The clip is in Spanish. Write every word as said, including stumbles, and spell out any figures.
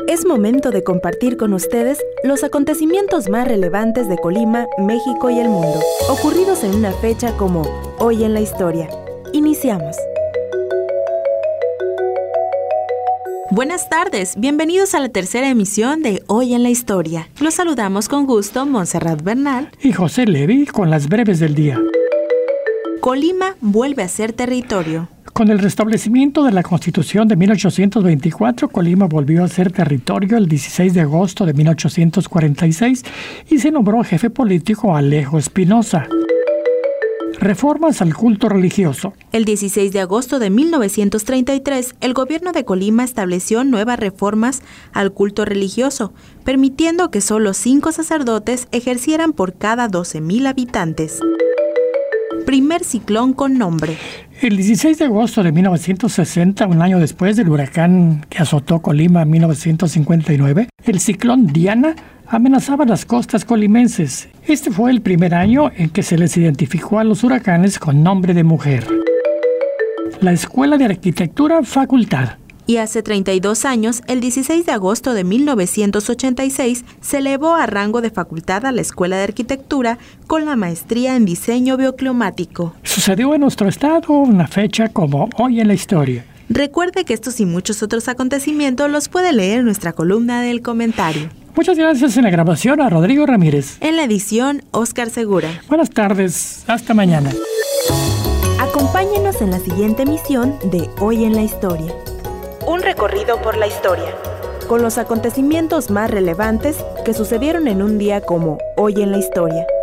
Es momento de compartir con ustedes los acontecimientos más relevantes de Colima, México y el mundo, ocurridos en una fecha como Hoy en la Historia. Iniciamos. Buenas tardes, bienvenidos a la tercera emisión de Hoy en la Historia. Los saludamos con gusto Montserrat Bernal y José Levi con las breves del día. Colima vuelve a ser territorio. Con el restablecimiento de la Constitución de mil ochocientos veinticuatro, Colima volvió a ser territorio el dieciséis de agosto de mil ochocientos cuarenta y seis y se nombró jefe político a Alejo Espinosa. Reformas al culto religioso. El dieciséis de agosto de mil novecientos treinta y tres, el gobierno de Colima estableció nuevas reformas al culto religioso, permitiendo que solo cinco sacerdotes ejercieran por cada doce mil habitantes. Primer ciclón con nombre. El dieciséis de agosto de mil novecientos sesenta, un año después del huracán que azotó Colima en mil novecientos cincuenta y nueve, el ciclón Diana amenazaba las costas colimenses. Este fue el primer año en que se les identificó a los huracanes con nombre de mujer. La Escuela de Arquitectura Facultad. Y hace treinta y dos años, el dieciséis de agosto de mil novecientos ochenta y seis, se elevó a rango de facultad a la Escuela de Arquitectura con la maestría en diseño bioclimático. Sucedió en nuestro estado una fecha como Hoy en la Historia. Recuerde que estos y muchos otros acontecimientos los puede leer en nuestra columna del comentario. Muchas gracias en la grabación a Rodrigo Ramírez. En la edición, Óscar Segura. Buenas tardes, hasta mañana. Acompáñenos en la siguiente emisión de Hoy en la Historia. Un recorrido por la historia, con los acontecimientos más relevantes que sucedieron en un día como Hoy en la Historia.